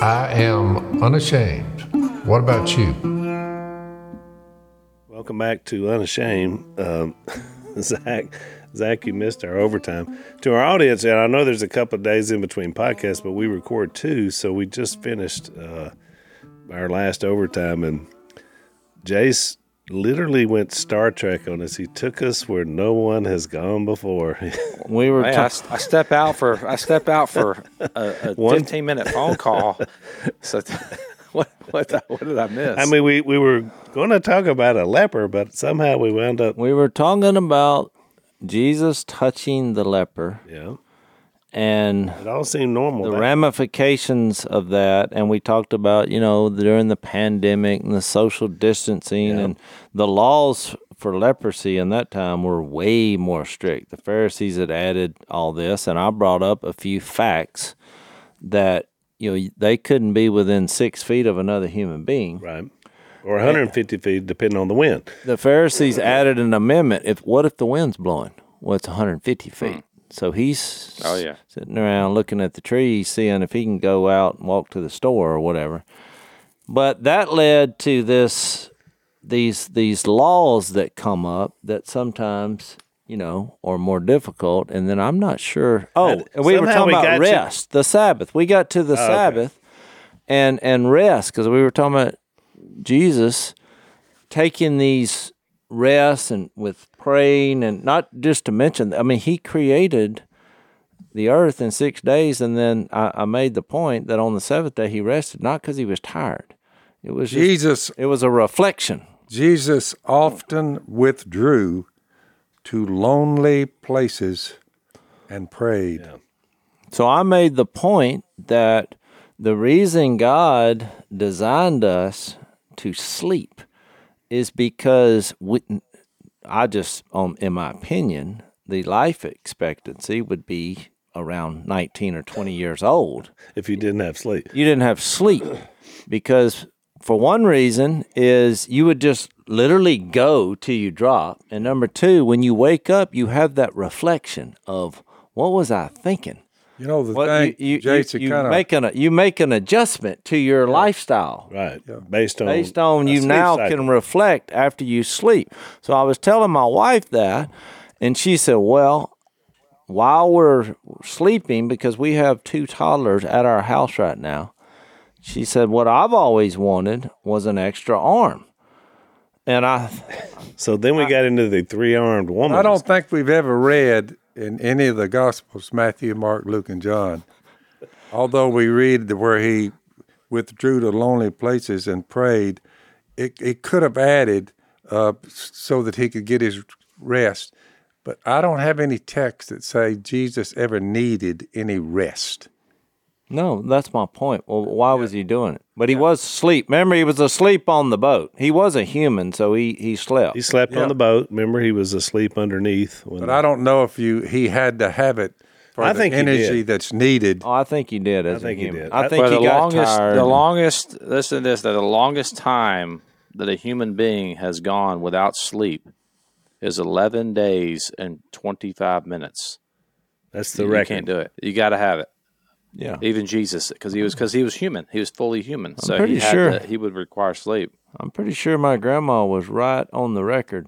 I am unashamed. What about you? Welcome back to Unashamed. Zach, you missed our overtime. To our audience, and I know there's a couple of days in between podcasts, but we record two, so we just finished our last overtime, and Jace literally went Star Trek on us. He took us where no one has gone before. We were. I step out for a 15-minute phone call. So what did I miss? I mean, we were going to talk about a leper, but somehow we wound up. We were talking about Jesus touching the leper. Yeah. And it all seemed normal. The ramifications of that, and we talked about, during the pandemic and the social distancing and the laws for leprosy in that time were way more strict. The Pharisees had added all this, and I brought up a few facts that, they couldn't be within 6 feet of another human being. Right. Or 150 feet, depending on the wind. The Pharisees added an amendment. What if the wind's blowing? Well, it's 150 feet. So he's sitting around looking at the trees, seeing if he can go out and walk to the store or whatever. But that led to these laws that come up that sometimes, are more difficult. And then I'm not sure. We were talking about rest, the Sabbath. We got to the Sabbath and rest because we were talking about Jesus taking these rest and with praying, and not just to mention, he created the earth in 6 days, and then I made the point that on the seventh day he rested, not because he was tired. It was it was a reflection. Jesus often withdrew to lonely places and prayed. Yeah. So I made the point that the reason God designed us to sleep is because in my opinion, the life expectancy would be around 19 or 20 years old. If you didn't have sleep. You didn't have sleep because for one reason is you would just literally go till you drop. And number two, when you wake up, you have that reflection of what was I thinking? You make an adjustment to your lifestyle, right? Yeah. Based on you now cycle. Can reflect after you sleep. So I was telling my wife that, and she said, "Well, while we're sleeping, because we have 2 toddlers at our house right now," she said, "What I've always wanted was an extra arm." And so then we got into the 3-armed woman. I don't think we've ever read in any of the Gospels, Matthew, Mark, Luke, and John, although we read where he withdrew to lonely places and prayed, it could have added so that he could get his rest. But I don't have any texts that say Jesus ever needed any rest. No, that's my point. Well, why was he doing it? But he was asleep. Remember, he was asleep on the boat. He was a human, so he slept. He slept on the boat. Remember, he was asleep underneath. But I don't know if he had to have it for the energy that's needed. Oh, I think he did as a human. He did. I think he got tired. Listen to this, that the longest time that a human being has gone without sleep is 11 days and 25 minutes. That's the record. You can't do it. You got to have it. Yeah, even Jesus, because he was human. He was fully human, so pretty sure he would require sleep. I'm pretty sure my grandma was right on the record.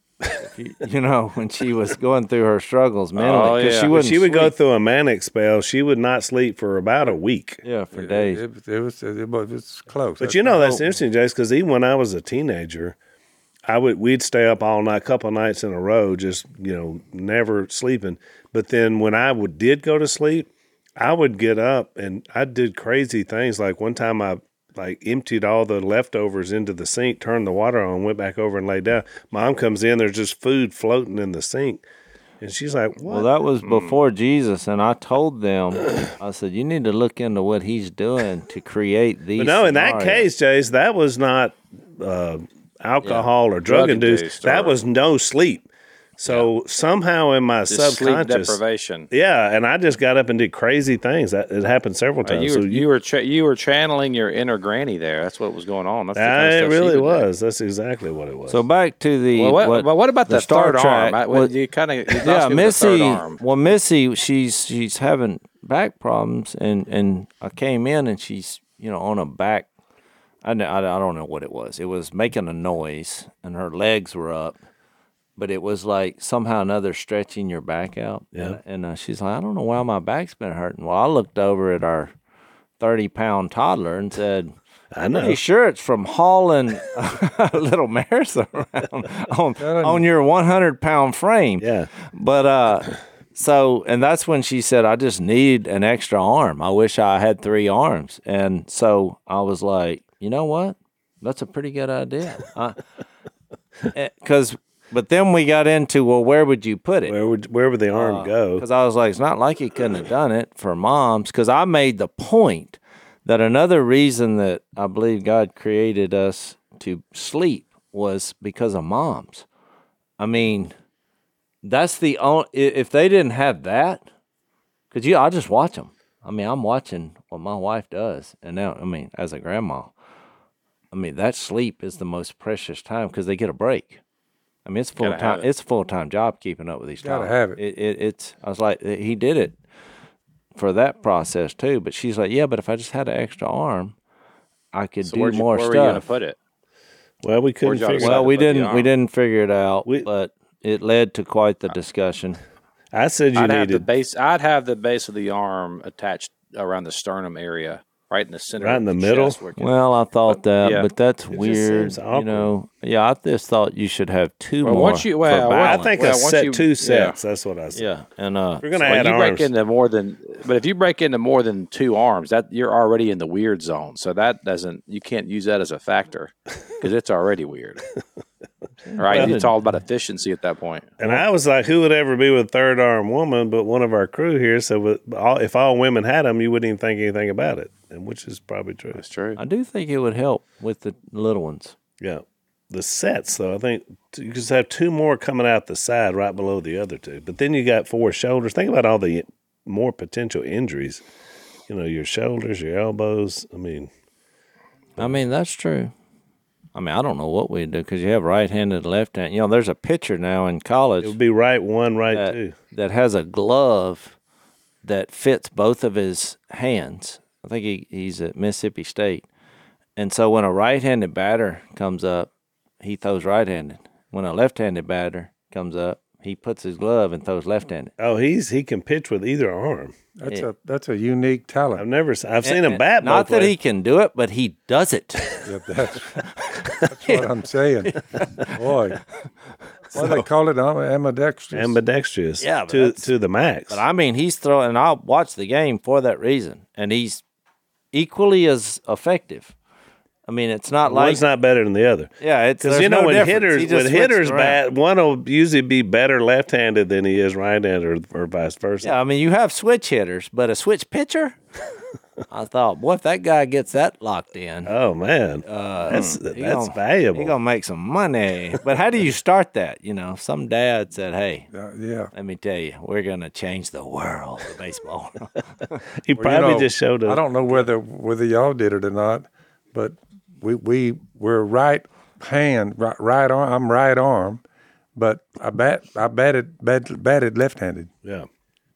When she was going through her struggles mentally, because she would go through a manic spell. She would not sleep for about a week. Yeah, for days. It was close. But that's interesting, Jace, because even when I was a teenager, we'd stay up all night, a couple of nights in a row, just never sleeping. But then when I did go to sleep, I would get up and I did crazy things. Like one time I emptied all the leftovers into the sink, turned the water on, went back over and laid down. Mom comes in, there's just food floating in the sink. And she's like, what? Well, that was before Jesus. And I told them, I said, you need to look into what he's doing to create these scenarios. In that case, Chase, that was not alcohol or drug induced. That was no sleep. So somehow in my subconscious, sleep deprivation. Yeah, and I just got up and did crazy things. It happened several times. You were channeling your inner granny there. That's what was going on. That's the kind of it stuff really was. That's exactly what it was. So back to the what about the third arm? You Missy. Well, Missy, she's having back problems, and I came in and she's on a back. I don't know what it was. It was making a noise, and her legs were up, but it was like somehow or another stretching your back out. Yeah. And she's like, I don't know why my back's been hurting. Well, I looked over at our 30-pound toddler and said, I know. Pretty sure it's from hauling little mares around on your 100-pound frame. Yeah. But and that's when she said, I just need an extra arm. I wish I had 3 arms. And so I was like, you know what? That's a pretty good idea. But then we got into, well, where would you put it? Where would the arm go? Because I was like, it's not like he couldn't have done it for moms. Because I made the point that another reason that I believe God created us to sleep was because of moms. I mean, that's the only, if they didn't have that, because I just watch them. I mean, I'm watching what my wife does. And now, I mean, as a grandma, that sleep is the most precious time because they get a break. I mean, it's full-time. It's a full-time job keeping up with these Gotta have it. It's. I was like, he did it for that process too. But she's like, yeah, but if I just had an extra arm, I could do more stuff. Where were you going to put it? Well, we couldn't figure it out. Well, we didn't figure it out, but it led to quite the discussion. I said I'd have the base of the arm attached around the sternum area. Right in the center. Right in the middle? Well, I thought that, but that's weird. Seems awkward. Yeah, I just thought you should have 2 more. I think two sets. That's what I said. Yeah, and we're going to add arms. But if you break into more than 2 arms, that you're already in the weird zone. So you can't use that as a factor because it's already weird. Right? It's all about efficiency at that point. And I was like, who would ever be with a third arm woman? But one of our crew here said, if all women had them, you wouldn't even think anything about it. And which is probably true. That's true. I do think it would help with the little ones. Yeah. The sets, though, I think you just have 2 more coming out the side right below the other 2. But then you got 4 shoulders. Think about all the more potential injuries. Your shoulders, your elbows. I mean, that's true. I don't know what we'd do because you have right-handed, left-handed. There's a pitcher now in college. It would be right 1, right 2. That has a glove that fits both of his hands. I think he's at Mississippi State. And so when a right-handed batter comes up, he throws right-handed. When a left-handed batter comes up, he puts his glove and throws left-handed. Oh, he can pitch with either arm. That's a unique talent. I've seen him bat. Not that he can do it, but he does it. Yeah, that's what I'm saying. Boy. Well, they call it ambidextrous. Ambidextrous. Yeah, to the max. But he's throwing, and I'll watch the game for that reason. And he's equally as effective. It's not like one's not better than the other. Yeah, because when hitters bat, one will usually be better left-handed than he is right-handed, or vice versa. Yeah, you have switch hitters, but a switch pitcher. I thought, boy, if that guy gets that locked in, oh man, that's valuable. He's gonna make some money. But how do you start that? Some dad said, "Hey, let me tell you, we're gonna change the world of baseball." He probably just showed up. I don't know whether y'all did it or not, but we're right hand, right arm. I'm right arm, but I batted left-handed. Yeah.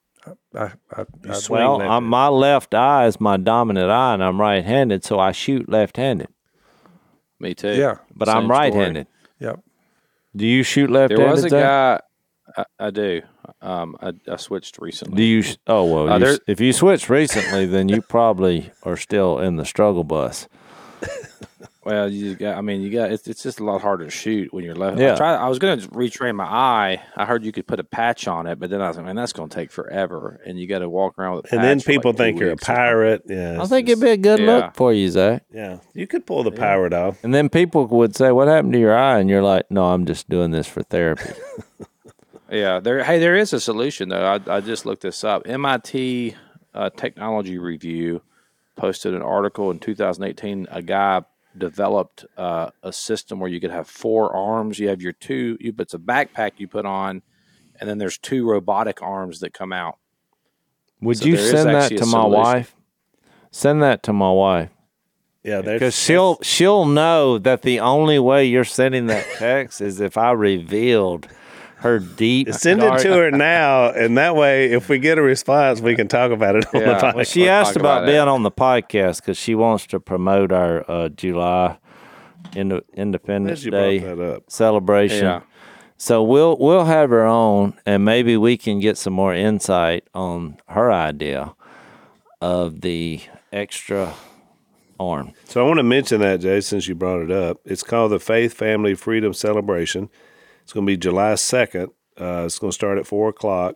My left eye is my dominant eye, and I'm right-handed, so I shoot left-handed. Me too. Yeah, but I'm right-handed. Yep. Do you shoot left-handed? There was a guy. I do. I switched recently. Do you? Oh well, if you switched recently, then you probably are still in the struggle bus. Well, you got. It's just a lot harder to shoot when you're left. Yeah. I was going to retrain my eye. I heard you could put a patch on it, but then I was like, man, that's going to take forever, and you got to walk around with a patch. And then people think you're a pirate. Yeah, I think it'd be a good look for you, Zach. Yeah, you could pull the pirate off. And then people would say, "What happened to your eye?" And you're like, "No, I'm just doing this for therapy." Yeah, there is a solution though. I just looked this up. MIT Technology Review posted an article in 2018. A guy developed a system where you could have 4 arms. You have your it's a backpack you put on, and then there's 2 robotic arms that come out. Would you send that to my wife? Send that to my wife. Yeah, because she'll know that the only way you're sending that text is if I revealed her deep. Send it to her now, and that way, if we get a response, we can talk about it on the podcast. Well, she asked about being on the podcast because she wants to promote our July Independence Day celebration. Yeah. So we'll have her on, and maybe we can get some more insight on her idea of the extra arm. So I want to mention that, Jay, since you brought it up. It's called the Faith Family Freedom Celebration. It's going to be July 2nd. It's going to start at 4 o'clock.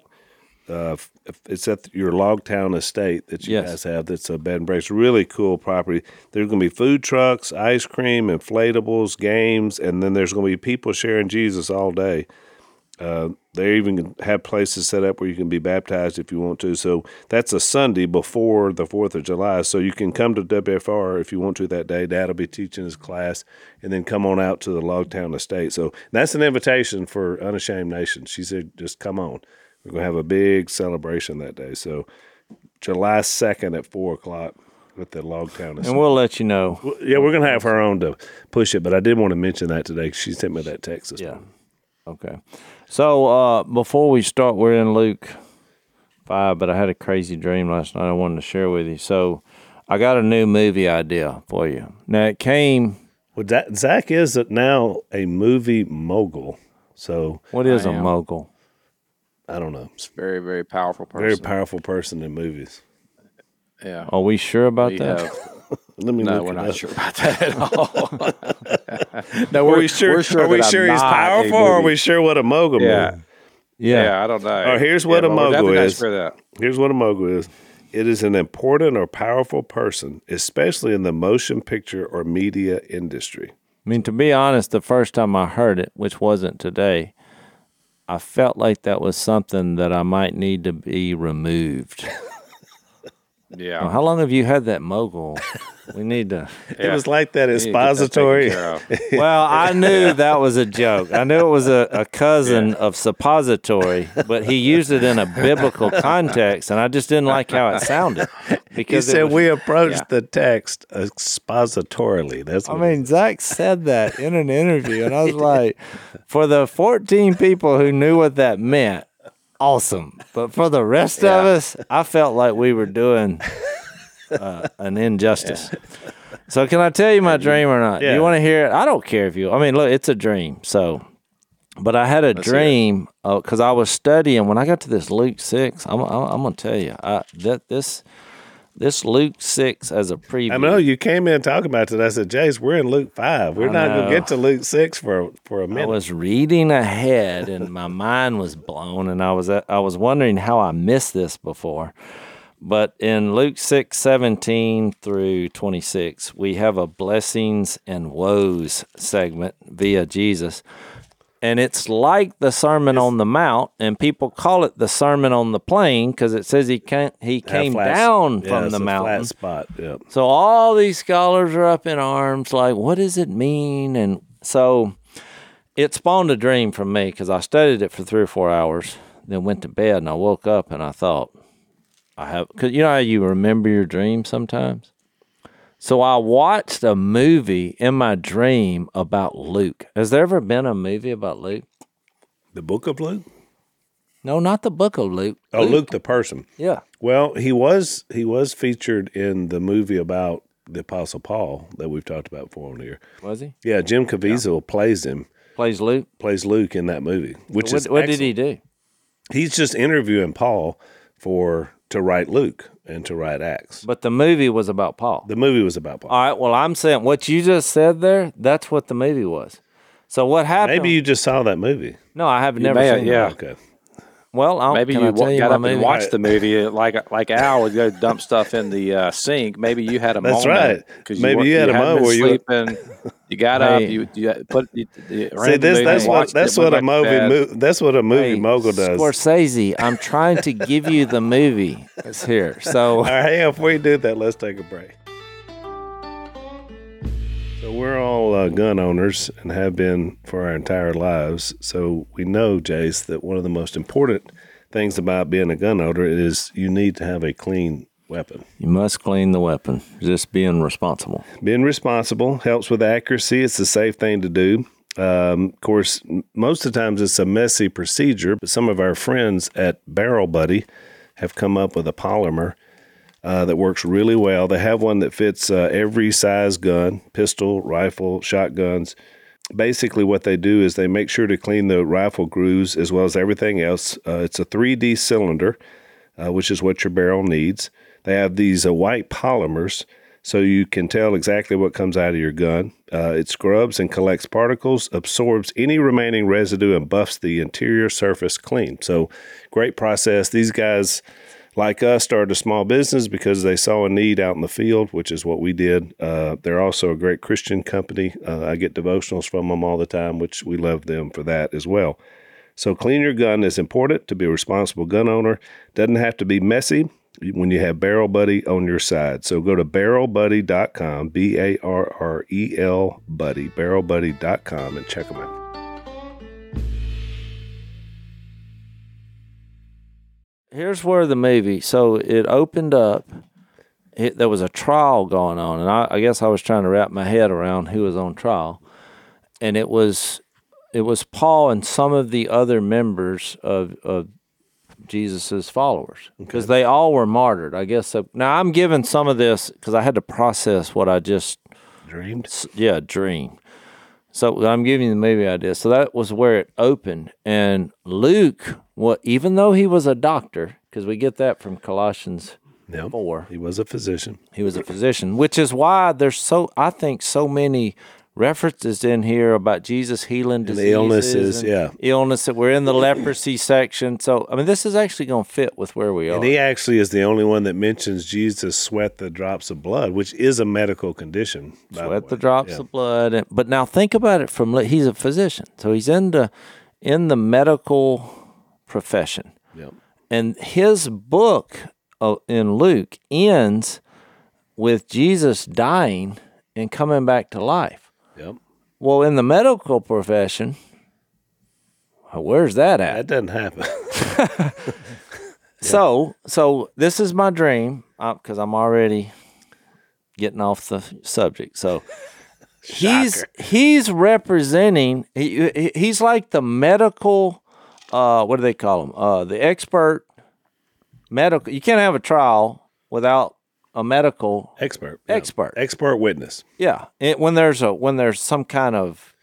It's at your Logtown estate that you guys have. That's a bed and breakfast. Really cool property. There's going to be food trucks, ice cream, inflatables, games, and then there's going to be people sharing Jesus all day. They even have places set up where you can be baptized if you want to. So that's a Sunday before the 4th of July. So you can come to WFR if you want to that day. Dad will be teaching his class, and then come on out to the Logtown estate. So that's an invitation for Unashamed Nation. She said, just come on. We're going to have a big celebration that day. So July 2nd at 4 o'clock at the Logtown estate. And we'll let you know. Yeah, we're going to have her on to push it, but I did want to mention that today because she sent me that text this morning. Okay. So before we start, we're in Luke 5, but I had a crazy dream last night I wanted to share with you. So I got a new movie idea for you. Now, it came... Well, Zach is now a movie mogul. So what is a mogul? I don't know. It's a very, very powerful person. Very powerful person in movies. Yeah. Are we sure about that? No, we're not sure about that at all. No, are we sure he's powerful, or are we sure what a mogul is? Yeah, I don't know. Here's what a mogul is. For that. Here's what a mogul is. It is an important or powerful person, especially in the motion picture or media industry. I mean, to be honest, the first time I heard it, which wasn't today, I felt like that was something that I might need to be removed. Yeah. Well, how long have you had that mogul? We need to. It was like that expository. Well, I knew that was a joke. I knew it was a cousin of suppository, but he used it in a biblical context, and I just didn't like how it sounded. Because he said we approached the text expositorily. That's what Zach said that in an interview, and I was like, for the 14 people who knew what that meant, awesome. But for the rest of us, I felt like we were doing an injustice. So can I tell you my dream or not? Do you want to hear it? I don't care if you... I mean, look, it's a dream. So, but I had a dream because I was studying. When I got to this Luke 6, I'm going to tell you, that this Luke 6 as a preview. I know you came in talking about it. I said, Jace, we're in Luke 5. We're not going to get to Luke 6 for a minute. I was reading ahead, and my mind was blown, and I was wondering how I missed this before. But in Luke 6:17 through 26, we have a blessings and woes segment via Jesus. And it's like the Sermon on the Mount, and people call it the Sermon on the Plain because it says he came down from the mountain. Flat spot. Yep. So all these scholars are up in arms, like, what does it mean? And so it spawned a dream from me because I studied it for 3 or 4 hours, then went to bed, and I woke up and I thought, because you know how you remember your dreams sometimes? So I watched a movie in my dream about Luke. Has there ever been a movie about Luke? The book of Luke? No, not the book of Luke. Oh, Luke the person. Yeah. Well, he was featured in the movie about the Apostle Paul that we've talked about before on here. Was he? Yeah, Jim Caviezel plays him. Plays Luke? Plays Luke in that movie. Which is what did he do? He's just interviewing Paul to write Luke and to write Acts. But the movie was about Paul. The movie was about Paul. All right, well, I'm saying what you just said there, that's what the movie was. So what happened? Maybe you just saw that movie. No, I have never seen it. Yeah. Okay. Well, maybe you got up and watched the movie like Al would go dump stuff in the sink. Maybe you had a moment. That's right. Maybe you had a moment where you got up. You put. See, that's what a movie mogul does. Scorsese, I'm trying to give you the movie. It's here. So, all right, hang on. Before you do that, let's take a break. So we're all gun owners and have been for our entire lives. So we know, Jace, that one of the most important things about being a gun owner is you need to have a clean weapon. You must clean the weapon. Just being responsible. Being responsible helps with accuracy. It's a safe thing to do. Of course, most of the times it's a messy procedure, but some of our friends at Barrel Buddy have come up with a polymer that works really well. They have one that fits every size gun, pistol, rifle, shotguns. Basically, what they do is they make sure to clean the rifle grooves as well as everything else. It's a 3D cylinder, which is what your barrel needs. They have these white polymers, so you can tell exactly what comes out of your gun. It scrubs and collects particles, absorbs any remaining residue, and buffs the interior surface clean. So, great process. These guys, like us, started a small business because they saw a need out in the field, which is what we did. They're also a great Christian company. I get devotionals from them all the time, which we love them for that as well. So clean your gun is important to be a responsible gun owner. Doesn't have to be messy when you have Barrel Buddy on your side. So go to barrelbuddy.com, BARREL Buddy, barrelbuddy.com, and check them out. Here's where the movie, so it opened up, there was a trial going on, and I guess I was trying to wrap my head around who was on trial, and it was Paul and some of the other members of Jesus's followers, because they all were martyred, I guess. Now, I'm giving some of this because I had to process what I just dreamed. So I'm giving you the movie idea. So that was where it opened. And Luke, even though he was a doctor, because we get that from Colossians 4. He was a physician. He was a physician, which is why there's I think so many references in here about Jesus healing diseases. The illnesses, illness that we're in the leprosy section. So, I mean, this is actually going to fit with where we are. And he actually is the only one that mentions Jesus sweat the drops of blood, which is a medical condition. Sweat the drops of blood. But now think about it he's a physician. So he's in the medical profession. Yep. And his book in Luke ends with Jesus dying and coming back to life. Yep. Well, in the medical profession, where's that at? That doesn't happen. So this is my dream, because I'm already getting off the subject. So he's representing. He's like the medical. What do they call him? The expert medical. You can't have a trial without a medical expert witness. Yeah, when there's some kind of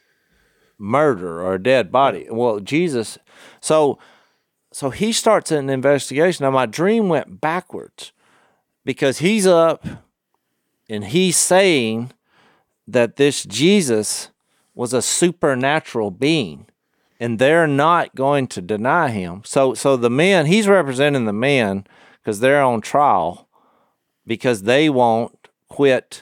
murder or a dead body. Well, Jesus, so he starts an investigation. Now my dream went backwards because he's up and he's saying that this Jesus was a supernatural being, and they're not going to deny him. So the men, he's representing the men because they're on trial, because they won't quit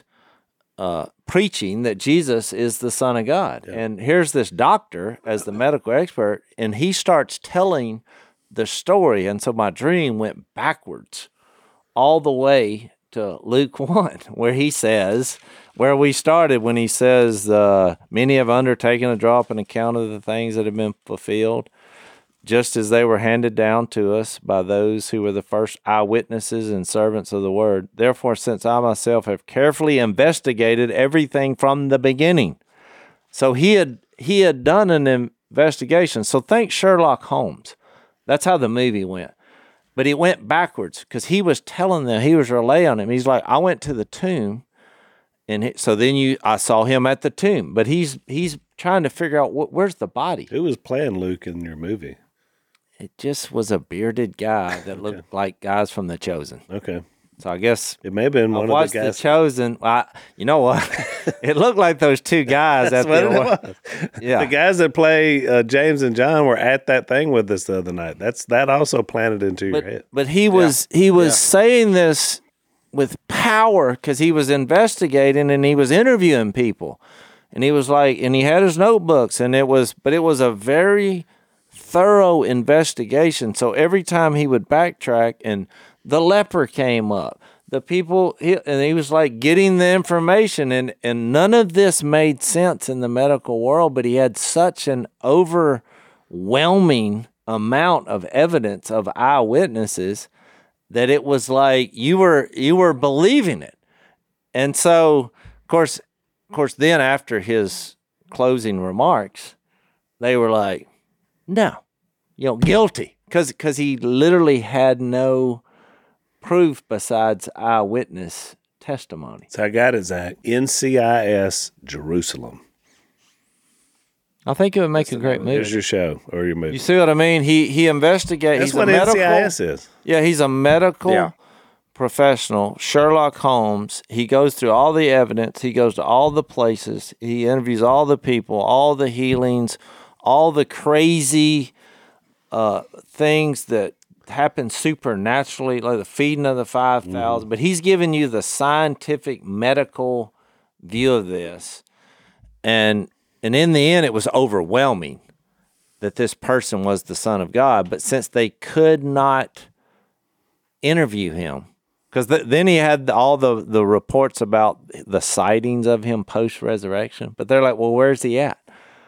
preaching that Jesus is the Son of God. Yeah. And here's this doctor as the medical expert, and he starts telling the story. And so my dream went backwards all the way to Luke 1, where he says, where we started when he says, many have undertaken to draw up an account of the things that have been fulfilled, just as they were handed down to us by those who were the first eyewitnesses and servants of the word. Therefore, since I myself have carefully investigated everything from the beginning. So he had done an investigation. So think Sherlock Holmes. That's how the movie went. But it went backwards because he was telling them, he was relaying them. He's like, I went to the tomb, and I saw him at the tomb. But he's trying to figure out where's the body. Who was playing Luke in your movie? It just was a bearded guy that looked like guys from The Chosen. Okay. So I guess it may have been one of the guys. The Chosen. You know what? It looked like those two guys. That's what it was. Yeah. The guys that play James and John were at that thing with us the other night. That also planted into your head. But he was saying this with power because he was investigating and he was interviewing people, and he was like, and he had his notebooks, and it was a very thorough investigation. So every time he would backtrack and the leper came up, the people, and he was like getting the information, and none of this made sense in the medical world, but he had such an overwhelming amount of evidence of eyewitnesses that it was like you were believing it. And so, of course, then after his closing remarks, they were like, no, guilty. Because he literally had no proof besides eyewitness testimony. So I got it, Zach. NCIS Jerusalem. I think it would make a great movie. Here's your show or your movie. You see what I mean? He investigates. That's He's what a medical, NCIS is. Yeah, he's a medical professional, Sherlock Holmes. He goes through all the evidence. He goes to all the places. He interviews all the people, all the healings, all the crazy things that happen supernaturally, like the feeding of the 5,000. But he's giving you the scientific, medical view of this. And in the end, it was overwhelming that this person was the Son of God. But since they could not interview him, because then he had all the reports about the sightings of him post-resurrection, but they're like, well, where's he at?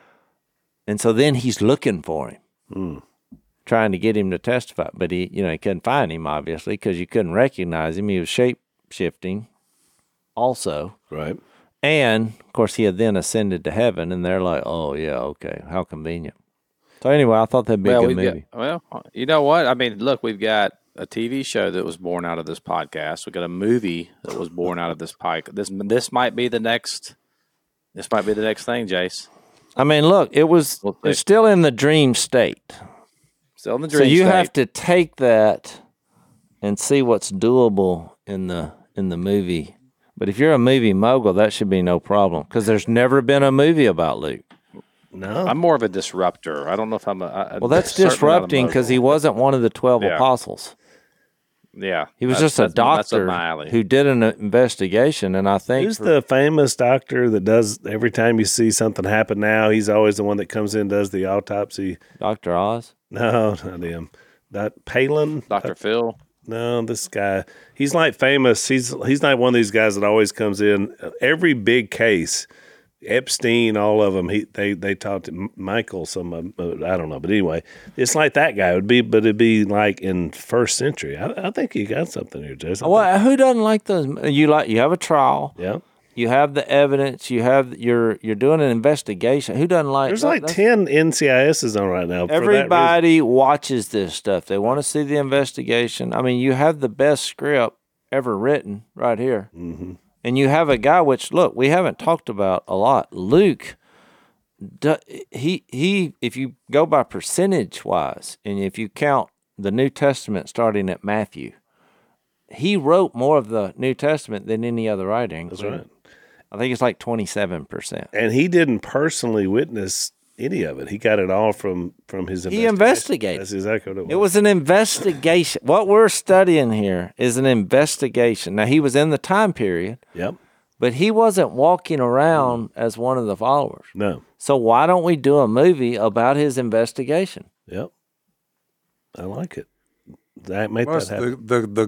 And so then he's looking for him, trying to get him to testify. But he couldn't find him, obviously, because you couldn't recognize him. He was shape-shifting also. Right. And, of course, he had then ascended to heaven, and they're like, oh, yeah, okay, how convenient. So anyway, I thought that'd be a good movie. You know what? I mean, look, we've got a TV show that was born out of this podcast. We've got a movie that was born out of this podcast. This might be the next. This might be the next thing, Jace. I mean, look, it's still in the dream state. Still in the dream state. So you have to take that and see what's doable in the movie. But if you're a movie mogul, that should be no problem because there's never been a movie about Luke. No, I'm more of a disruptor. I don't know if I'm well, that's disrupting because he wasn't one of the 12 apostles. Yeah, he was just a doctor who did an investigation, and I think who's the famous doctor that does every time you see something happen now? He's always the one that comes in and does the autopsy. Dr. Oz? No, not him. That Palin. Dr. Phil. No, this guy. He's like famous. He's not one of these guys that always comes in every big case. Epstein, all of them. They talked to Michael. Some of them, I don't know, but anyway, it's like that guy would be, but it'd be like in first century. I think you got something here, Jason. Well, who doesn't like those? You have a trial. Yeah. You have the evidence. You're doing an investigation. Who doesn't like? There's like 10 NCISs on right now. Everybody watches this stuff. They want to see the investigation. I mean, you have the best script ever written right here. Mm-hmm. And you have a guy, which, look, we haven't talked about a lot. Luke, he if you go by percentage-wise, and if you count the New Testament starting at Matthew, he wrote more of the New Testament than any other writer. That's right. I think it's like 27%. And he didn't personally witness any of it. He got it all from his investigation. He investigated. That's exactly what it was. It was an investigation. What we're studying here is an investigation. Now, he was in the time period. Yep. But he wasn't walking around as one of the followers. No. So why don't we do a movie about his investigation? Yep. I like it. That made that happen. The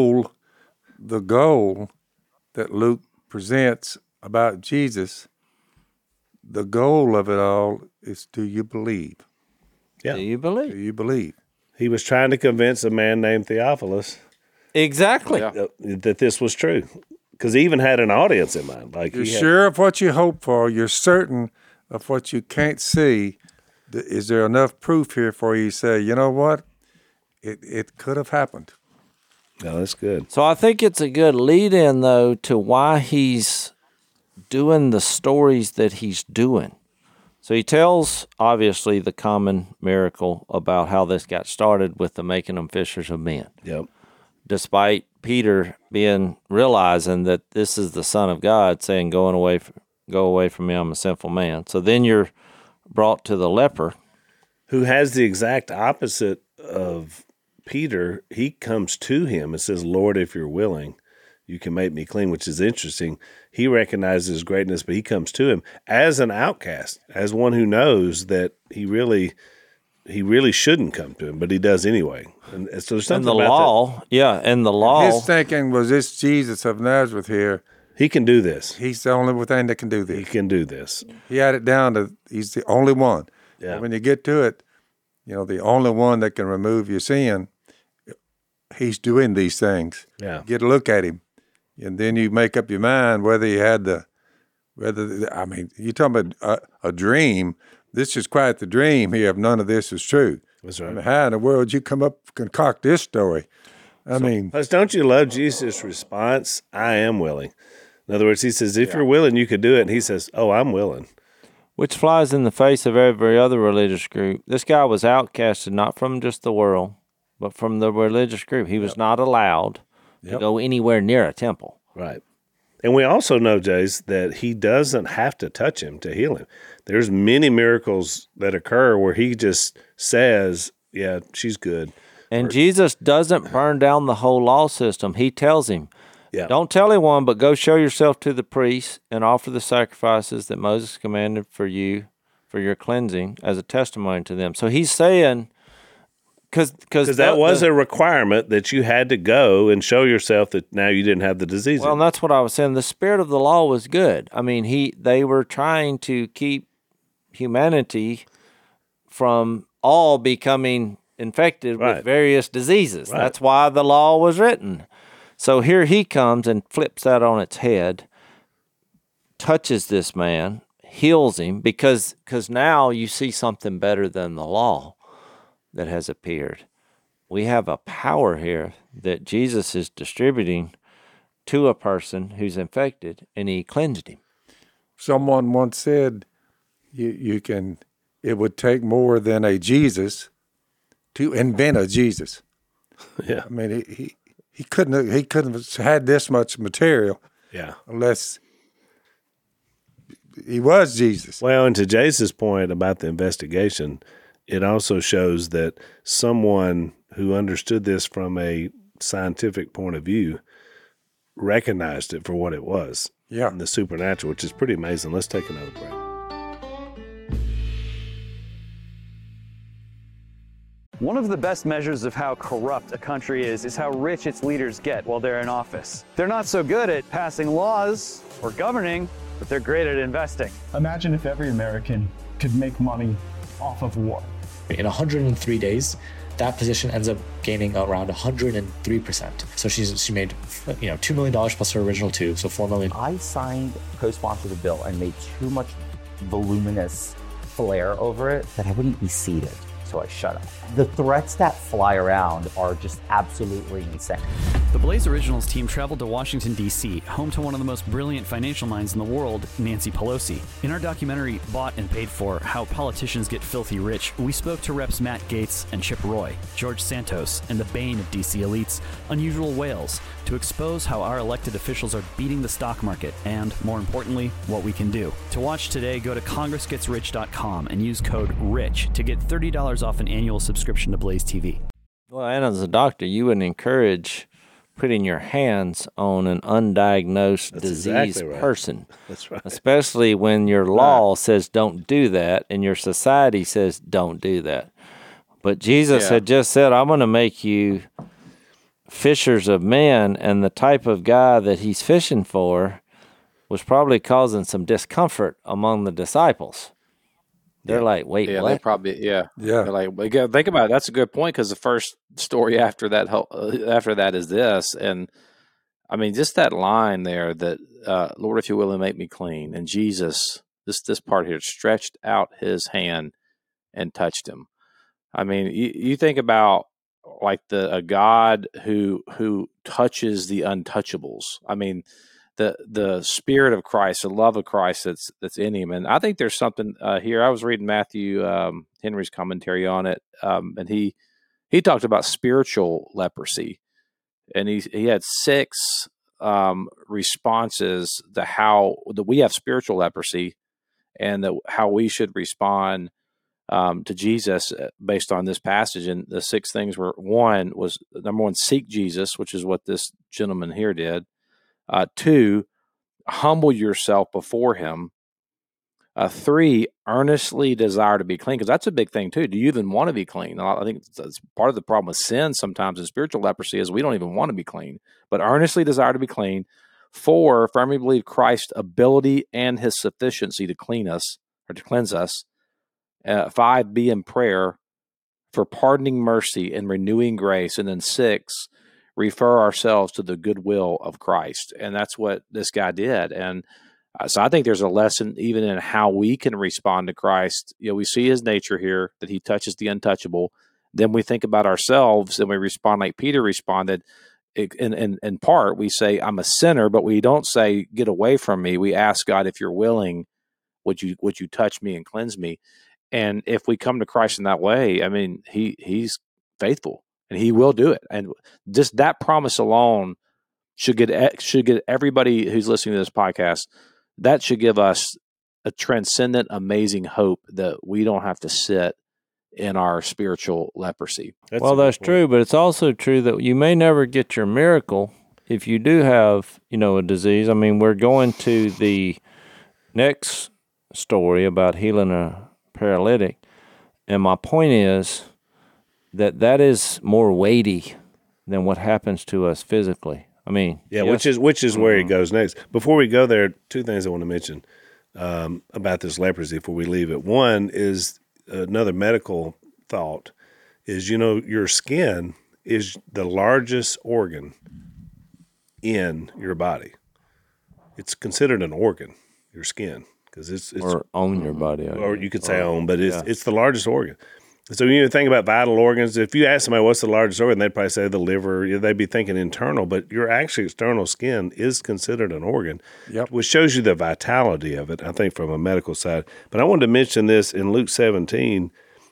goal that Luke presents about Jesus, the goal of it all is, do you believe? Yeah. Do you believe? Do you believe? He was trying to convince a man named Theophilus. Exactly. That this was true. Because he even had an audience in mind. Like you're sure of what you hope for. You're certain of what you can't see. Is there enough proof here for you to say, you know what? It could have happened. No, that's good. So I think it's a good lead-in, though, to why he's doing the stories that he's doing. So he tells, obviously, the common miracle about how this got started with the making them fishers of men. Yep. Despite Peter realizing that this is the Son of God, saying, go away from me, I'm a sinful man. So then you're brought to the leper. Who has the exact opposite of Peter. He comes to him and says, Lord, if you're willing, you can make me clean, which is interesting. He recognizes his greatness, but he comes to him as an outcast, as one who knows that he really shouldn't come to him, but he does anyway. And so there's something about law, that. And the law. His thinking was, this Jesus of Nazareth here. He can do this. He's the only thing that can do this. He can do this. He had it down to he's the only one. Yeah. And when you get to it, the only one that can remove your sin, he's doing these things. Yeah. Get a look at him. And then you make up your mind whether you had the I mean, you're talking about a dream. This is quite the dream here if none of this is true. That's right. I mean, how in the world you come up concoct this story? I mean, plus, don't you love Jesus' response? I am willing. In other words, he says, if you're willing, you could do it. And he says, oh, I'm willing. Which flies in the face of every other religious group. This guy was outcasted not from just the world, but from the religious group. He was not allowed to go anywhere near a temple. Right. And we also know, Jace, that he doesn't have to touch him to heal him. There's many miracles that occur where he just says, yeah, she's good. And Jesus doesn't burn down the whole law system. He tells him, don't tell anyone, but go show yourself to the priest and offer the sacrifices that Moses commanded for you for your cleansing as a testimony to them. So he's saying, because that was a requirement that you had to go and show yourself that now you didn't have the disease. Well, and that's what I was saying. The spirit of the law was good. I mean, they were trying to keep humanity from all becoming infected with various diseases. Right. That's why the law was written. So here he comes and flips that on its head, touches this man, heals him, because now you see something better than the law that has appeared. We have a power here that Jesus is distributing to a person who's infected, and he cleansed him. Someone once said, it would take more than a Jesus to invent a Jesus. Yeah. I mean, he couldn't have had this much material. Yeah. Unless he was Jesus. Well, and to Jace's point about the investigation, it also shows that someone who understood this from a scientific point of view recognized it for what it was. Yeah. The supernatural, which is pretty amazing. Let's take another break. One of the best measures of how corrupt a country is how rich its leaders get while they're in office. They're not so good at passing laws or governing, but they're great at investing. Imagine if every American could make money off of war. In 103 days, that position ends up gaining around 103%. So she made $2 million plus her original $2, so $4 million. I signed, co-sponsored the bill, and made too much voluminous flair over it that I wouldn't be seated. So I shut up. The threats that fly around are just absolutely insane. The Blaze Originals team traveled to Washington, D.C., home to one of the most brilliant financial minds in the world, Nancy Pelosi. In our documentary, Bought and Paid For, How Politicians Get Filthy Rich, we spoke to Reps Matt Gaetz and Chip Roy, George Santos, and the bane of D.C. elites, Unusual Whales, to expose how our elected officials are beating the stock market and, more importantly, what we can do. To watch today, go to congressgetsrich.com and use code RICH to get $30 off an annual subscription to Blaze TV. Well, and as a doctor, you would encourage putting your hands on an undiagnosed diseased person. That's right. Especially when your law says don't do that and your society says don't do that. But Jesus had just said, I'm going to make you fishers of men, and the type of guy that he's fishing for was probably causing some discomfort among the disciples. They're like, wait, what? They probably, They're like, think about it. That's a good point, because the first story after that is this, and I mean, just that line there that, Lord, if you will, make me clean, and Jesus, this part here, stretched out his hand and touched him. I mean, you think about like a God who touches the untouchables. I mean, the Spirit of Christ, the love of Christ that's in him. And I think there's something here. I was reading Matthew Henry's commentary on it, and he talked about spiritual leprosy, and he had 6 responses to how we have spiritual leprosy, and how we should respond to Jesus based on this passage. And the 6 things were: number one, seek Jesus, which is what this gentleman here did. 2, humble yourself before him. 3, earnestly desire to be clean, because that's a big thing too. Do you even want to be clean? I think that's part of the problem with sin sometimes in spiritual leprosy is we don't even want to be clean, but earnestly desire to be clean. 4, firmly believe Christ's ability and his sufficiency to clean us or to cleanse us. 5, be in prayer for pardoning mercy and renewing grace. And then 6, refer ourselves to the goodwill of Christ. And that's what this guy did. And So I think there's a lesson even in how we can respond to Christ. We see his nature here, that he touches the untouchable. Then we think about ourselves and we respond like Peter responded. In part, we say, I'm a sinner, but we don't say, get away from me. We ask God, if you're willing, would you touch me and cleanse me? And if we come to Christ in that way, I mean, he's faithful and he will do it. And just that promise alone should get everybody who's listening to this podcast, that should give us a transcendent, amazing hope that we don't have to sit in our spiritual leprosy. That's true, but it's also true that you may never get your miracle if you do have, a disease. I mean, we're going to the next story about healing a paralytic, and my point is that is more weighty than what happens to us physically. I mean, yeah, yes. which is where he goes next. Before we go there, two things I want to mention about this leprosy before we leave it. One is another medical thought is, your skin is the largest organ in your body. It's considered an organ, your skin, because it's or own your body, or you could say own, but it's the largest organ. So when you think about vital organs, if you ask somebody what's the largest organ, they'd probably say the liver. They'd be thinking internal, but your actually external skin is considered an organ, which shows you the vitality of it, I think, from a medical side. But I wanted to mention this in Luke 17,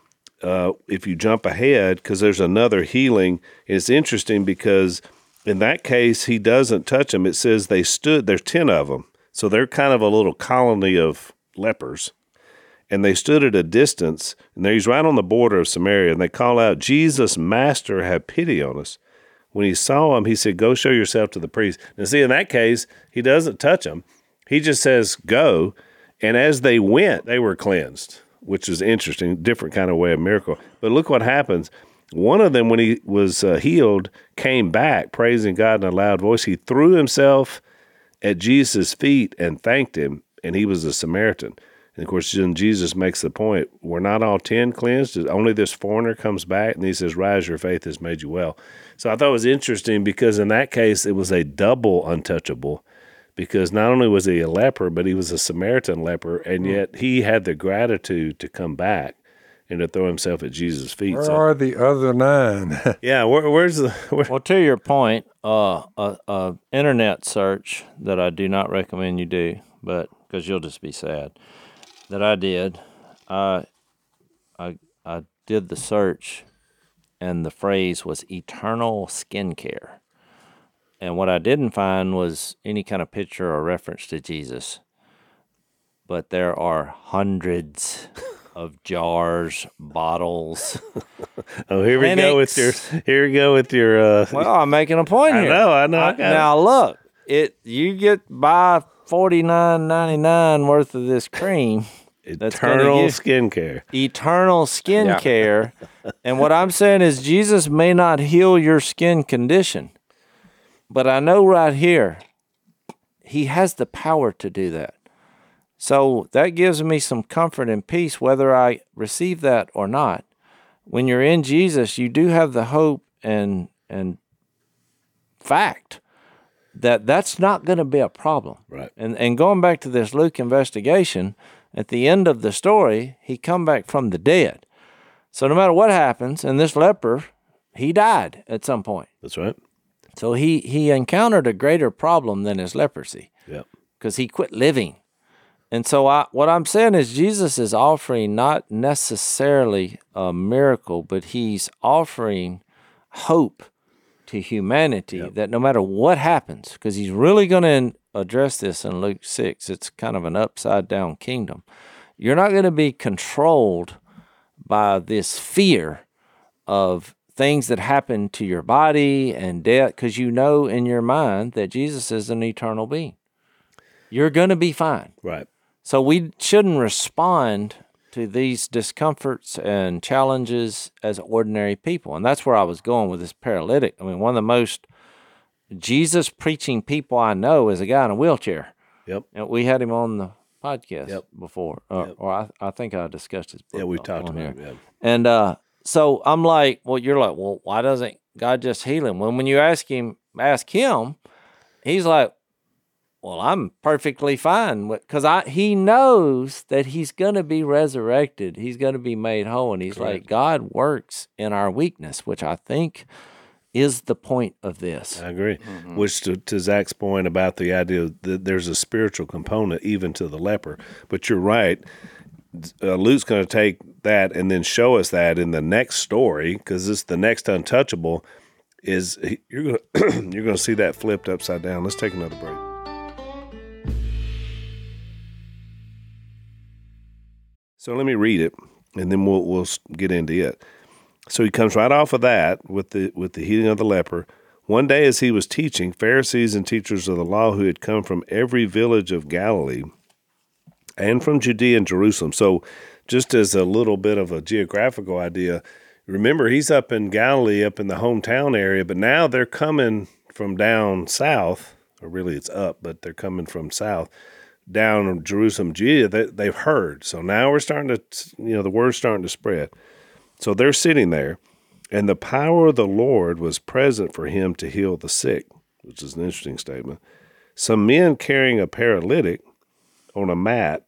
if you jump ahead, because there's another healing. And it's interesting because in that case, he doesn't touch them. It says they stood, there's 10 of them. So they're kind of a little colony of lepers. And they stood at a distance, and he's right on the border of Samaria, and they call out, Jesus, Master, have pity on us. When he saw him, he said, go show yourself to the priest. And see, in that case, he doesn't touch them. He just says, go. And as they went, they were cleansed, which is interesting, different kind of way of miracle. But look what happens. One of them, when he was healed, came back, praising God in a loud voice. He threw himself at Jesus' feet and thanked him, and he was a Samaritan. And, of course, then Jesus makes the point, we're not all 10 cleansed. Only this foreigner comes back, and he says, rise, your faith has made you well. So I thought it was interesting because in that case, it was a double untouchable because not only was he a leper, but he was a Samaritan leper, and yet he had the gratitude to come back and to throw himself at Jesus' feet. Where are the other 9? Yeah, where's the... Well, to your point, internet search that I do not recommend you do, but because you'll just be sad, that I did, I did the search, and the phrase was eternal skincare. And what I didn't find was any kind of picture or reference to Jesus. But there are hundreds of jars, bottles. Oh, here we go with your. Well, I'm making a point here. I know. Now look, you get buy $49.99 worth of this cream. Eternal skincare. Eternal skincare. Yeah. And what I'm saying is Jesus may not heal your skin condition, but I know right here, he has the power to do that. So that gives me some comfort and peace whether I receive that or not. When you're in Jesus, you do have the hope and fact that that's not going to be a problem. Right. And going back to this Luke investigation, at the end of the story, he come back from the dead. So no matter what happens, and this leper, he died at some point. That's right. So he encountered a greater problem than his leprosy. Yeah. Because he quit living. And so what I'm saying is Jesus is offering not necessarily a miracle, but he's offering hope to humanity that no matter what happens, because he's really going to address this in Luke 6, it's kind of an upside-down kingdom. You're not going to be controlled by this fear of things that happen to your body and death, because you know in your mind that Jesus is an eternal being. You're going to be fine. Right. So we shouldn't respond to these discomforts and challenges as ordinary people. And that's where I was going with this paralytic. I mean, one of the most Jesus-preaching people I know is a guy in a wheelchair. Yep. And we had him on the podcast before. Or I think I discussed his book. Yeah, we talked about it. Yeah. And so I'm like, well, you're like, well, why doesn't God just heal him? When you ask him, he's like, well, I'm perfectly fine because he knows that he's going to be resurrected. He's going to be made whole. And he's like, God works in our weakness, which I think is the point of this. I agree. Which to Zach's point about the idea that there's a spiritual component even to the leper. But you're right. Luke's going to take that and then show us that in the next story, because this the next untouchable is you're going to see that flipped upside down. Let's take another break. So let me read it, and then we'll get into it. So he comes right off of that with the healing of the leper. One day as he was teaching, Pharisees and teachers of the law who had come from every village of Galilee and from Judea and Jerusalem. So just as a little bit of a geographical idea, remember he's up in Galilee, up in the hometown area, but now they're coming from down south, or really it's up, but they're coming from south, down Jerusalem, Judea. They've heard. So now we're starting to, the word's starting to spread. So they're sitting there, and the power of the Lord was present for him to heal the sick, which is an interesting statement. Some men carrying a paralytic on a mat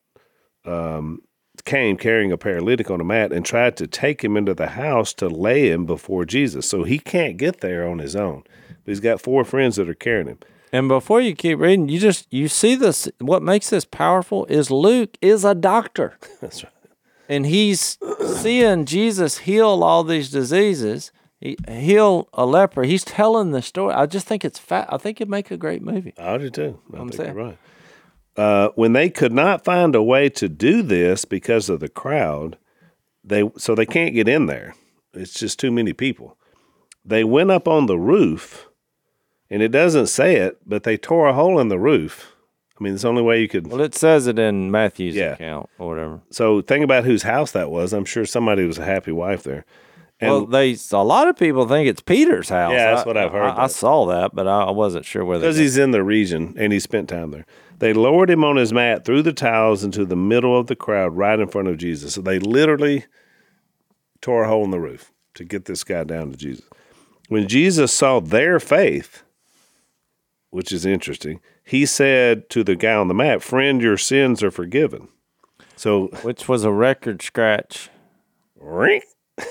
came carrying a paralytic on a mat and tried to take him into the house to lay him before Jesus. So he can't get there on his own, but he's got 4 friends that are carrying him. And before you keep reading, you see this. What makes this powerful is Luke is a doctor. That's right. And he's seeing Jesus heal all these diseases, heal a leper. He's telling the story. I just think it's I think it'd make a great movie. I do too. I think you're right. When they could not find a way to do this because of the crowd, so they can't get in there. It's just too many people. They went up on the roof, and it doesn't say it, but they tore a hole in the roof. I mean, it's the only way you could. Well, it says it in Matthew's account or whatever. So think about whose house that was. I'm sure somebody was a happy wife there. And a lot of people think it's Peter's house. Yeah, that's what I've heard. I saw that, but I wasn't sure whether. Because he's in the region and he spent time there. They lowered him on his mat through the tiles into the middle of the crowd right in front of Jesus. So they literally tore a hole in the roof to get this guy down to Jesus. When Jesus saw their faith, which is interesting, he said to the guy on the mat, "Friend, your sins are forgiven." So, which was a record scratch. Ring.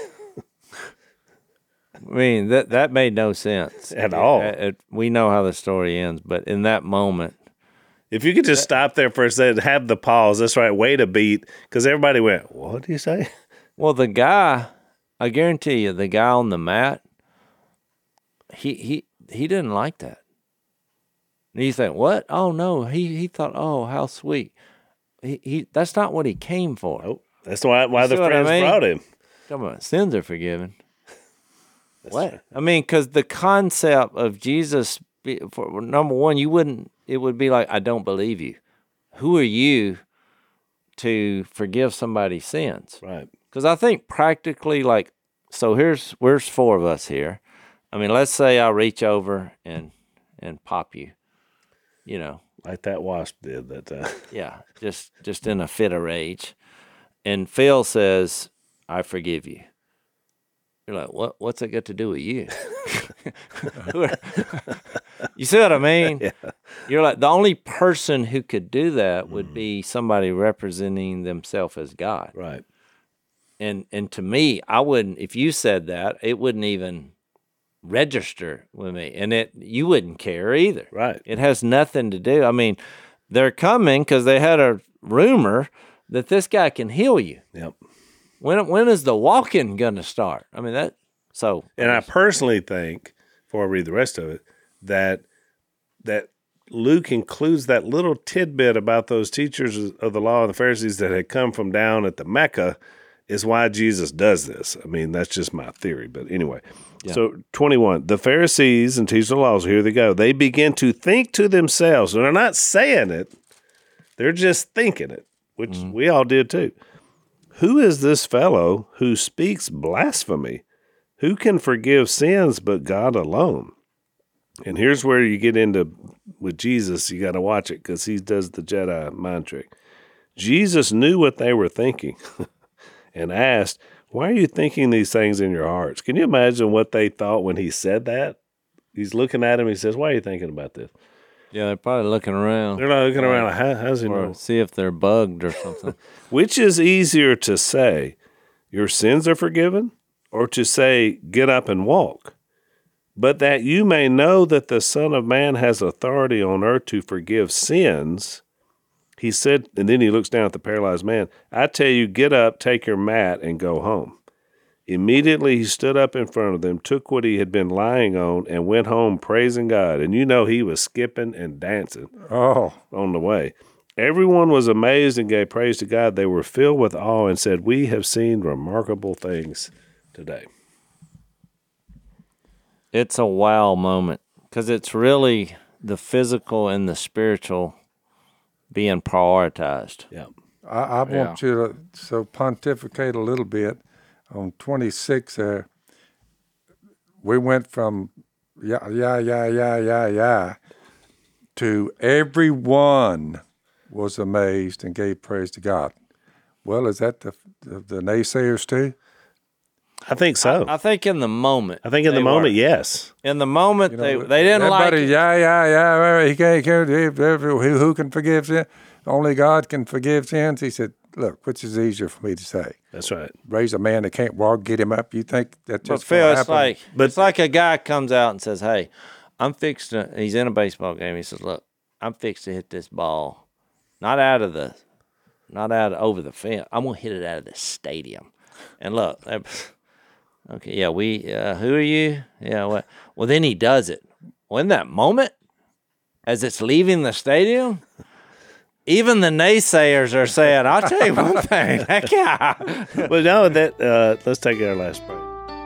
I mean, that made no sense at all. We know how the story ends, but in that moment, if you could just stop there for a second, have the pause. That's right. Wait a beat, because everybody went, "What do you say?" Well, the guy, I guarantee you, the guy on the mat, he didn't like that. And you think, what? Oh no, he thought, oh, how sweet. He that's not what he came for. Nope. That's why the friends brought him. Come on, sins are forgiven. What? Right. I mean, because the concept of Jesus, for number one, it would be like, I don't believe you. Who are you to forgive somebody's sins? Right. Because I think practically, so where's 4 of us here. I mean, let's say I reach over and pop you, like that wasp did that time. Yeah, just in a fit of rage. And Phil says, "I forgive you." You're like, what's it got to do with you? You see what I mean? Yeah. You're like, the only person who could do that would be somebody representing themselves as God. Right. And to me, I wouldn't, if you said that, it wouldn't even register with me. And you wouldn't care either. Right. It has nothing to do. I mean, they're coming because they had a rumor that this guy can heal you. Yep. When is the walking going to start? I mean, And I personally think, before I read the rest of it, that Luke includes that little tidbit about those teachers of the law and the Pharisees that had come from down at the Mecca is why Jesus does this. I mean, that's just my theory. But anyway, So 21, the Pharisees and teachers of the law, so here they go. They begin to think to themselves, and they're not saying it, they're just thinking it, which we all did too. Who is this fellow who speaks blasphemy? Who can forgive sins but God alone? And here's where you get into, with Jesus, you got to watch it because he does the Jedi mind trick. Jesus knew what they were thinking and asked, "Why are you thinking these things in your hearts?" Can you imagine what they thought when he said that? He's looking at him. He says, "Why are you thinking about this?" Yeah, they're probably looking around. They're not looking around like, how's he know? See if they're bugged or something. Which is easier to say, your sins are forgiven, or to say, get up and walk? But that you may know that the Son of Man has authority on earth to forgive sins, he said, and then he looks down at the paralyzed man, I tell you, get up, take your mat, and go home. Immediately he stood up in front of them, took what he had been lying on, and went home praising God. And you know he was skipping and dancing on the way. Everyone was amazed and gave praise to God. They were filled with awe and said, we have seen remarkable things today. It's a wow moment because it's really the physical and the spiritual being prioritized. Yeah. I want you to pontificate a little bit on 26 there. We went from to everyone was amazed and gave praise to God. Well, is that the naysayers too? I think so. I think in the moment. I think in the moment, yes. In the moment, they didn't like it. Who can forgive sin? Only God can forgive sins. He said, look, which is easier for me to say? That's right. Raise a man that can't walk, get him up. You think that just Phil, happen? It's like a guy comes out and says, hey, he's in a baseball game. He says, look, I'm fixed to hit this ball. Not out over the fence. I'm going to hit it out of the stadium. And look, okay, yeah, who are you? Yeah, what? Well, then he does it. Well, in that moment, as it's leaving the stadium, even the naysayers are saying, I'll tell you one thing, that guy. Well, no, let's take our last break.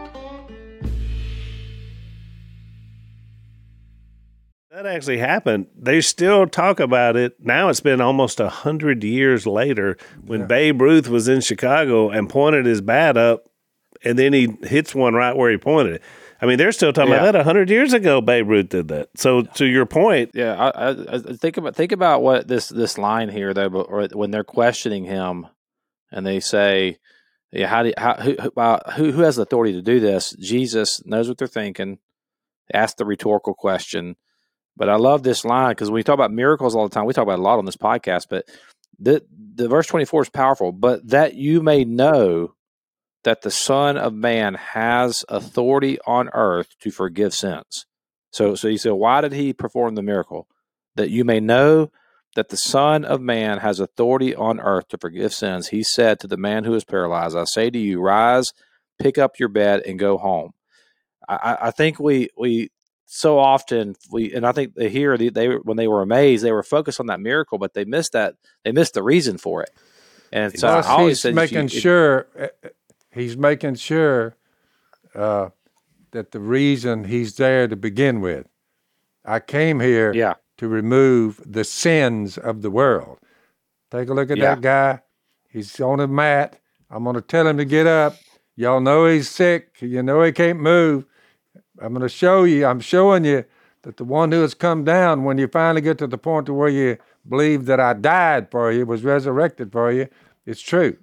That actually happened. They still talk about it. Now it's been almost 100 years later when Babe Ruth was in Chicago and pointed his bat up, and then he hits one right where he pointed it. I mean, they're still talking about that 100 years ago. Babe Ruth did that. So to your point, I think about what this line here though, or when they're questioning him, and they say, "Yeah, who has the authority to do this?" Jesus knows what they're thinking. Ask the rhetorical question. But I love this line because when we talk about miracles all the time, we talk about it a lot on this podcast. But the verse 24 is powerful. But that you may know that the Son of Man has authority on earth to forgive sins. So you say, why did he perform the miracle? That you may know that the Son of Man has authority on earth to forgive sins. He said to the man who is paralyzed, I say to you, rise, pick up your bed, and go home. I think we so often and I think here they when they were amazed, they were focused on that miracle, but they missed the reason for it. And so I always said he's making sure that the reason he's there to begin with. I came here to remove the sins of the world. Take a look at that guy. He's on a mat. I'm going to tell him to get up. Y'all know he's sick. You know he can't move. I'm going to show you. I'm showing you that the one who has come down, when you finally get to the point to where you believe that I died for you, was resurrected for you, it's true.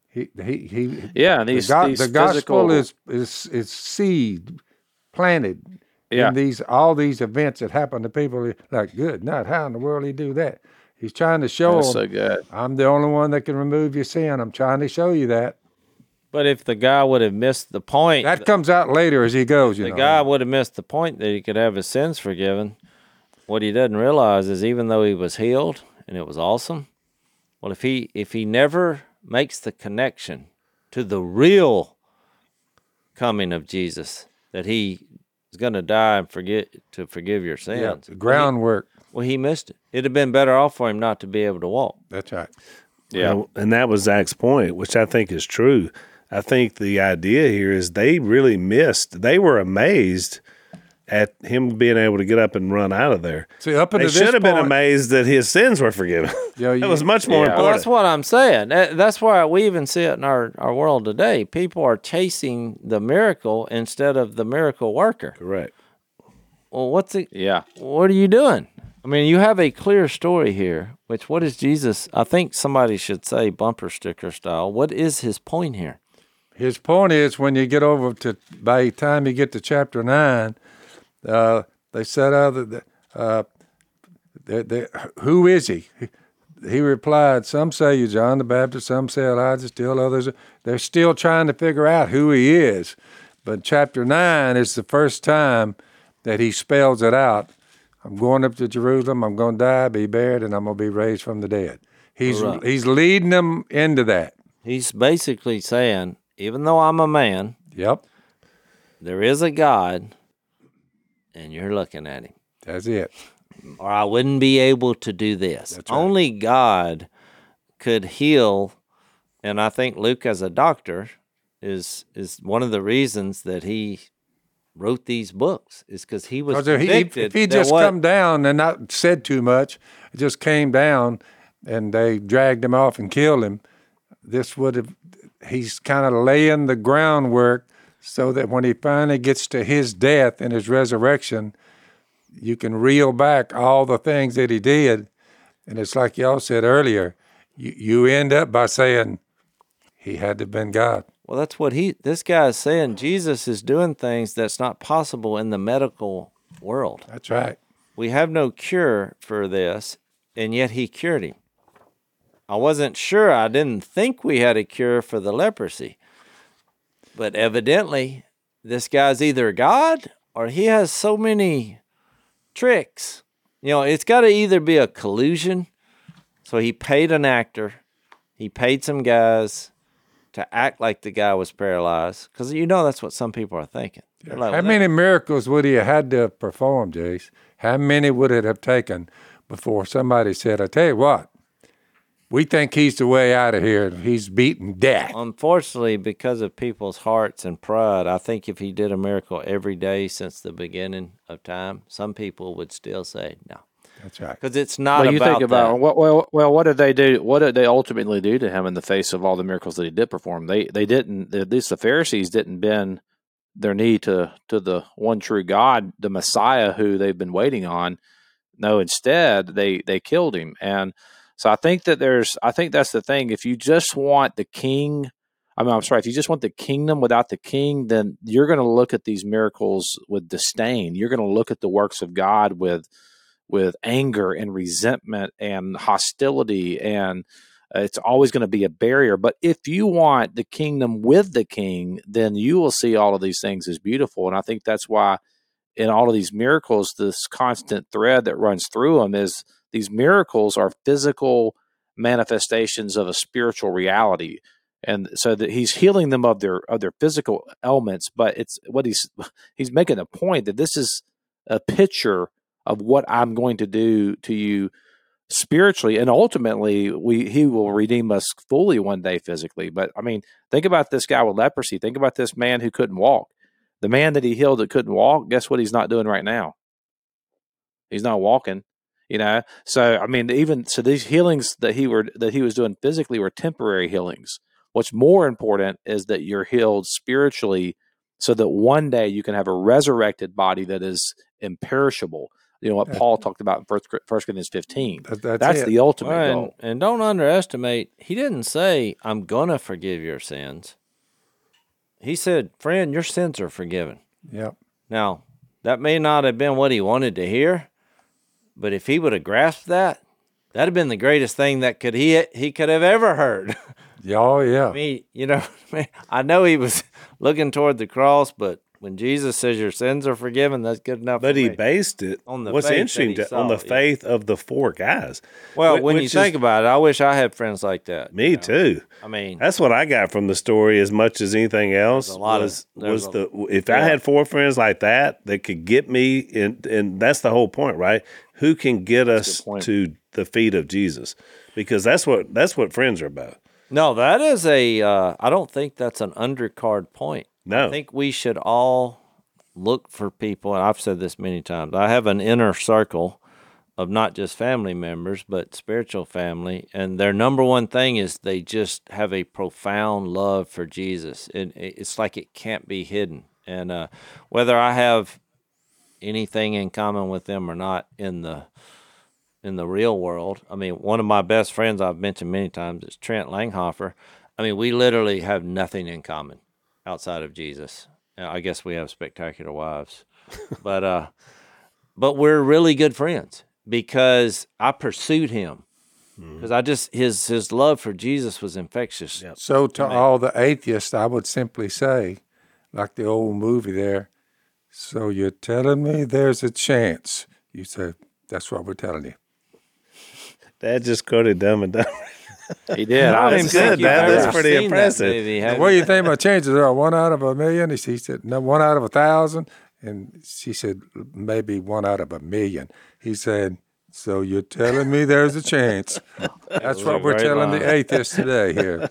The gospel is seed planted in all these events that happen to people. Like, good night. How in the world did he do that? He's trying to show them. So good. I'm the only one that can remove your sin. I'm trying to show you that. But if the guy would have missed the point, that comes out later as he goes. The guy would have missed the point that he could have his sins forgiven. What he doesn't realize is, even though he was healed and it was awesome, well, if he never makes the connection to the real coming of Jesus, that he is going to die and forgive your sins. The groundwork. Well, he missed it. It'd have been better off for him not to be able to walk. That's right. Yeah, and that was Zach's point, which I think is true. I think the idea here is they really missed. They were amazed at him being able to get up and run out of there. See, they should have been amazed that his sins were forgiven. That was much more important. Well, that's what I'm saying. That's why we even see it in our world today. People are chasing the miracle instead of the miracle worker. Correct. Well, what are you doing? I mean, you have a clear story here, what is Jesus? I think somebody should say bumper sticker style. What is his point here? His point is, when you get by the time you get to chapter 9, they set out Who is he? He replied, some say you're John the Baptist, some say Elijah, still others. They're still trying to figure out who he is. But chapter 9 is the first time that he spells it out. I'm going up to Jerusalem, I'm going to die, be buried, and I'm going to be raised from the dead. He's leading them into that. He's basically saying, even though I'm a man, there is a God, and you're looking at him. That's it. Or I wouldn't be able to do this. That's right. Only God could heal, and I think Luke, as a doctor, is one of the reasons that he wrote these books, is because he was convicted. If he just come down and not said too much, just came down and they dragged him off and killed him, he's kind of laying the groundwork so that when he finally gets to his death and his resurrection, you can reel back all the things that he did. And it's like y'all said earlier, you end up by saying he had to have been God. Well, that's what this guy is saying. Jesus is doing things that's not possible in the medical world. That's right. We have no cure for this, and yet he cured him. I wasn't sure. I didn't think we had a cure for the leprosy. But evidently, this guy's either God or he has so many tricks. It's got to either be a collusion. So he paid an actor. He paid some guys to act like the guy was paralyzed. Because that's what some people are thinking. Like, how many miracles would he have had to perform, Jace? How many would it have taken before somebody said, I tell you what, we think he's the way out of here. He's beaten death. Unfortunately, because of people's hearts and pride, I think if he did a miracle every day since the beginning of time, some people would still say no. That's right. Because it's not you think about that. What did they do? What did they ultimately do to him in the face of all the miracles that he did perform? They didn't. At least the Pharisees didn't bend their knee to the one true God, the Messiah, who they've been waiting on. No, instead they killed him. And so I think that's the thing. If you just want the king, if you just want the kingdom without the king, then you're going to look at these miracles with disdain. You're going to look at the works of God with anger and resentment and hostility, and it's always going to be a barrier. But if you want the kingdom with the king, then you will see all of these things as beautiful. And I think that's why in all of these miracles, this constant thread that runs through them is these miracles are physical manifestations of a spiritual reality. And so that he's healing them of their physical ailments, but it's what he's making a point that this is a picture of what I'm going to do to you spiritually, and ultimately he will redeem us fully one day physically. But think about this guy with leprosy. Think about this man who couldn't walk. The man that he healed that couldn't walk, guess what he's not doing right now? He's not walking. So these healings that he was doing physically were temporary healings. What's more important is that you're healed spiritually, so that one day you can have a resurrected body that is imperishable. What Paul talked about in 1 Corinthians 15. That's the ultimate goal. And don't underestimate, he didn't say, I'm going to forgive your sins. He said, friend, your sins are forgiven. Yep. Now, that may not have been what he wanted to hear, but if he would have grasped that, that'd have been the greatest thing that he could have ever heard. Oh, yeah. I know he was looking toward the cross, but when Jesus says your sins are forgiven, that's good enough. But he based it on the faith of the four guys. Well, when you think about it, I wish I had friends like that. Me too. That's what I got from the story as much as anything else. If I had four friends like that could get me, and that's the whole point, right? Who can get us to the feet of Jesus? Because that's what friends are about. No, that is I don't think that's an undercard point. No. I think we should all look for people, and I've said this many times. I have an inner circle of not just family members, but spiritual family, and their number one thing is they just have a profound love for Jesus. It's like it can't be hidden. And whether I have anything in common with them or not in the real world, one of my best friends I've mentioned many times is Trent Langhofer. We literally have nothing in common outside of Jesus. I guess we have spectacular wives, but we're really good friends. because I pursued him. Because I just his love for Jesus was infectious. Yep. So to all the atheists, I would simply say, like the old movie there, so you're telling me there's a chance. You say, that's what we're telling you. Dad just quoted Dumb and Dumber. He did. That's good. That's pretty impressive. What do you think my chances are? 1 out of 1,000,000? He said, no, 1 out of 1,000. And she said, maybe 1 out of 1,000,000. He said, so you're telling me there's a chance. That's what we're telling the atheists today here.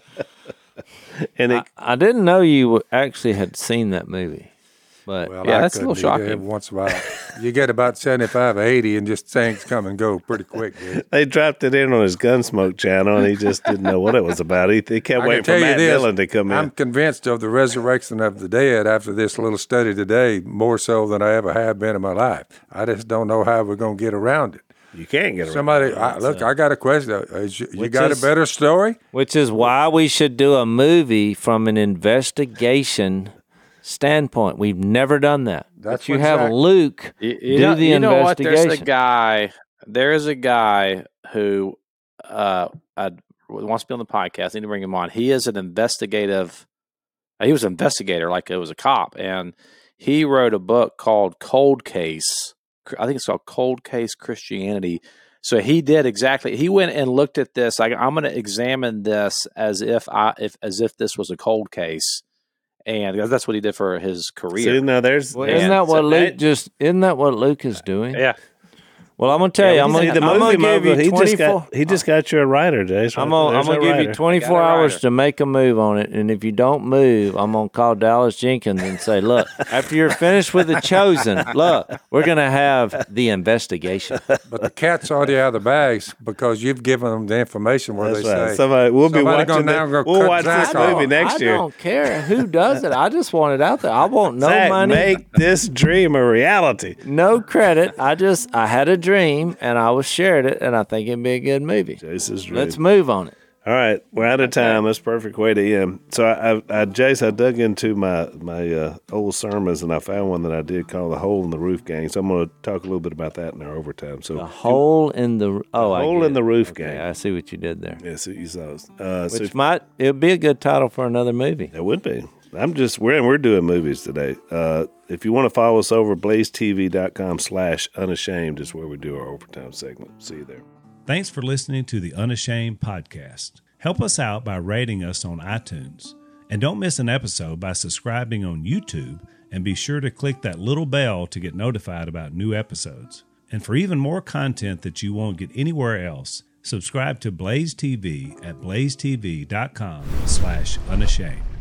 And I didn't know you actually had seen that movie. But well, yeah, that's a little shocking. Once in a while, you get about 75 or 80 and just things come and go pretty quick. Dude. They dropped it in on his Gunsmoke channel, and he just didn't know what it was about. He kept waiting for Matt Dillon to come in. I'm convinced of the resurrection of the dead after this little study today, more so than I ever have been in my life. I just don't know how we're going to get around it. You can't get around Somebody, I got a question. You got a better story? Which is why we should do a movie from an investigation standpoint. We've never done that. That's but you have Luke do the investigation. Know what? There's a guy who wants to be on the podcast. I need to bring him on. He is an investigative. He was an investigator, like it was a cop, and he wrote a book called Cold Case. I think it's called Cold Case Christianity. So he did exactly. He went and looked at this. I'm going to examine this as if this was a cold case, and that's what he did for his career. See, now isn't that what Luke is doing? Yeah. Well, I'm gonna tell you. I'm gonna give you 24. He just got you a writer, Jason. I'm gonna give you 24 hours to make a move on it, and if you don't move, I'm gonna call Dallas Jenkins and say, "Look, after you're finished with The Chosen, look, we're gonna have the investigation." But the cat's already out of the bags because you've given them the information where That's they right. say Somebody will be watching. We'll watch Zach this movie next year. I don't care who does it. I just want it out there. I want no Zach, money. Make this dream a reality. No credit. I had a dream and I was shared it, and I think it'd be a good movie. Jason's dream. Let's move on it. All right, we're out of time. That's a perfect way to end. So, Jace, I dug into my old sermons, and I found one that I did call "The Hole in the Roof Gang." So I'm going to talk a little bit about that in our overtime. So, the hole in the roof gang. I see what you did there. Yeah, so you saw. It'd be a good title for another movie. It would be. We're doing movies today. If you want to follow us over, blazetv.com/unashamed is where we do our overtime segment. See you there. Thanks for listening to the Unashamed podcast. Help us out by rating us on iTunes. And don't miss an episode by subscribing on YouTube, and be sure to click that little bell to get notified about new episodes. And for even more content that you won't get anywhere else, subscribe to Blaze TV at blazetv.com/unashamed.